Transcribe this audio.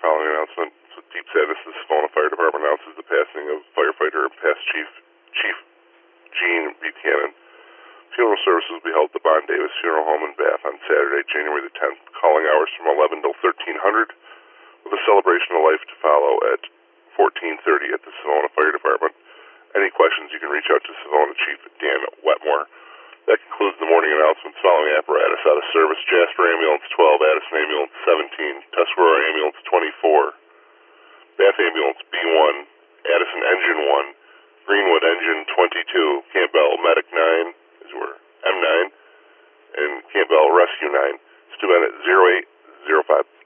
following announcement. With deep sadness, the Savona Fire Department announces the passing of firefighter and past Chief Gene Buchanan. Funeral services will be held at the Bond Davis Funeral Home in Bath on Saturday, January the 10th. Calling hours from 11 till 1300, with a celebration of life to follow at 14:30 at the Savona Fire Department. Any questions, you can reach out to Savona Chief Dan Wetmore. That concludes the morning announcements. Following apparatus out of service: Jasper Ambulance 12, Addison Ambulance 17, Tuscarora Ambulance 24, Bath Ambulance B1, Addison Engine 1, Greenwood Engine 22, Campbell Medic 9, we're M9, and Campbell Rescue 9. Stu Bennett 0805.